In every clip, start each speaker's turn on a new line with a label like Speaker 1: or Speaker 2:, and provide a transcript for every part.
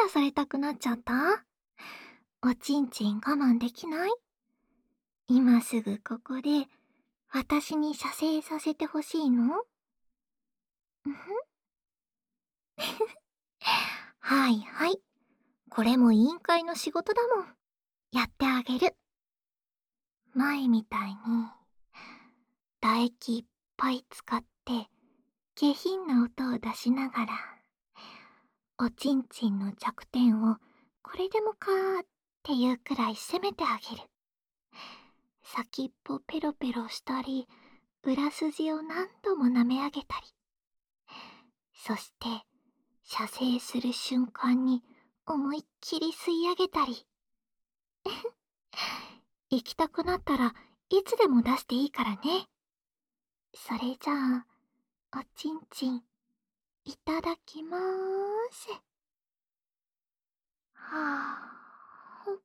Speaker 1: ラされたくなっちゃった？おちんちん我慢できない？今すぐここで私に射精させてほしいの？うんふん。はいはい。これも委員会の仕事だもん。やってあげる。前みたいに、唾液いっぱい使って、下品な音を出しながら、おちんちんの弱点をこれでもかーっていうくらい攻めてあげる。先っぽペロペロしたり、裏筋を何度も舐め上げたり。そして、射精する瞬間に思いっきり吸い上げたり。行きたくなったらいつでも出していいからね。それじゃあ、おちんちん、いただきまーす。はぁ、うん、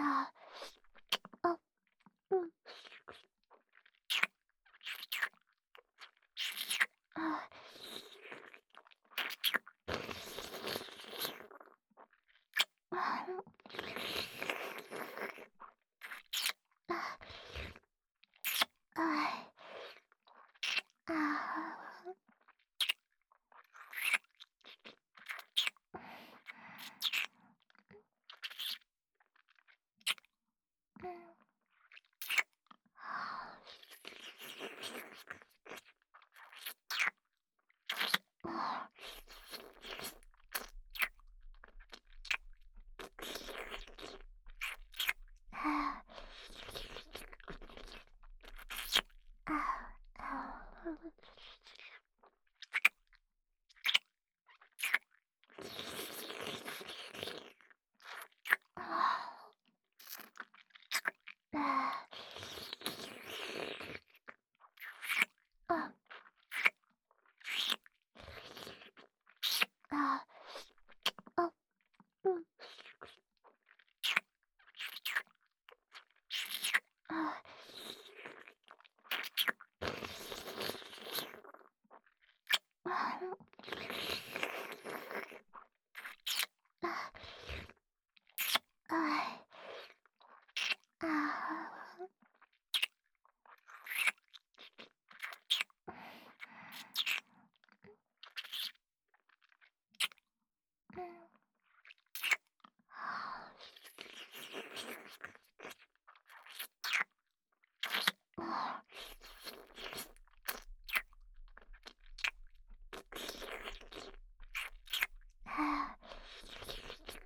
Speaker 1: あ、あ、うん、あ、あ、あ、あ、うん、あ、あ、あ、あ、あ、あ、あ、うん、あ、あ、あ、あ、うん、あ、あ、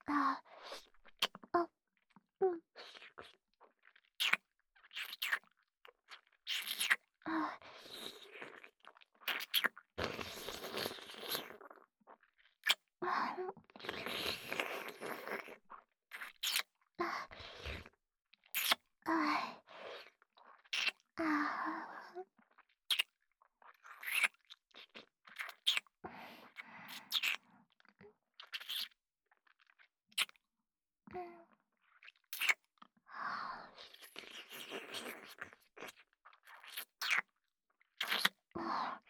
Speaker 1: あ、あ、うん、あ、あ、あ、あ、うん、あ、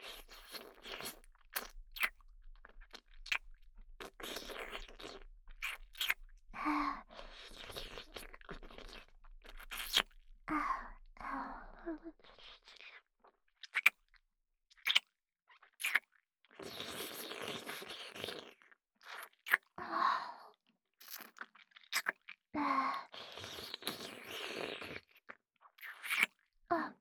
Speaker 1: あ、あ、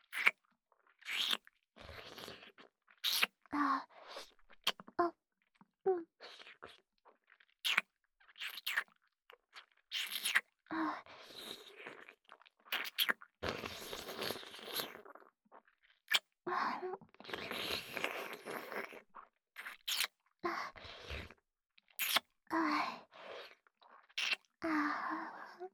Speaker 1: あ、あ、うん、あ、あ、あ、あ、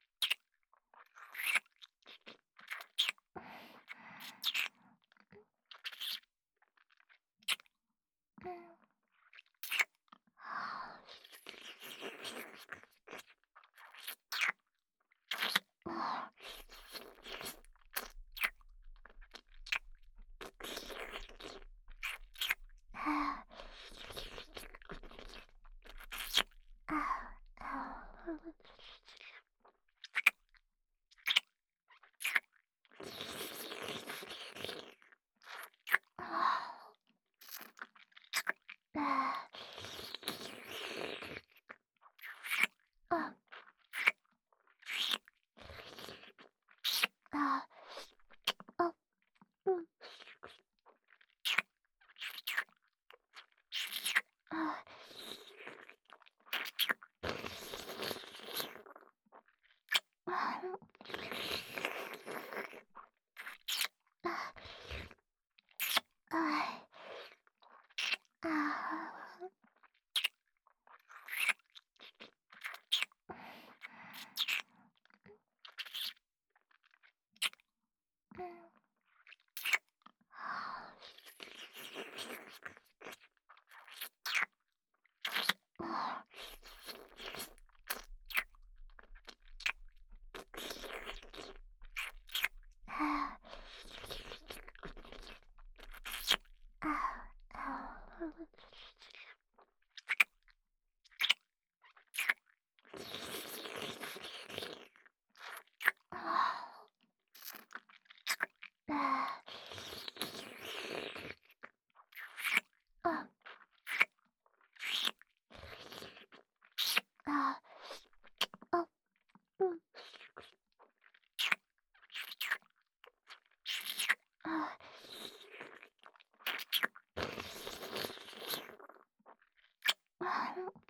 Speaker 1: うん、あ、あ、あ、あ、あ、うん、あ、あ、あ、あ、うん、あ、あ、あ、あ、あ、うん、あ、あ、